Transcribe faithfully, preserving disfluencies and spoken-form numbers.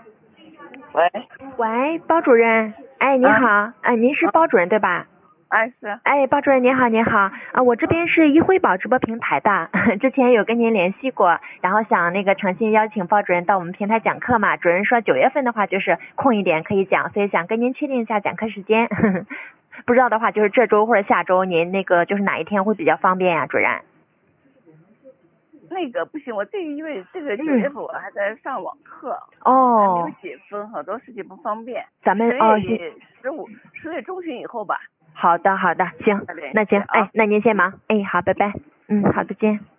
喂喂，包主任，哎，你好，啊、呃，您是包主任对吧？ 哎，是。 哎，包主任您好，您好啊，我这边是一辉宝直播平台的，之前有跟您联系过，然后想那个诚心邀请包主任到我们平台讲课嘛，主任说九月份的话就是空一点可以讲，所以想跟您确定一下讲课时间，呵呵不知道的话就是这周或者下周您那个就是哪一天会比较方便呀，主任？ 那个不行，我这个因为这个九月份我还在上网课， 哦， 还没有解封，好多事情不方便。 咱们哦， 十五十月中旬以后吧。 好的好的，行，那行，哎，那您先忙，哎，好，拜拜，嗯，好，再见。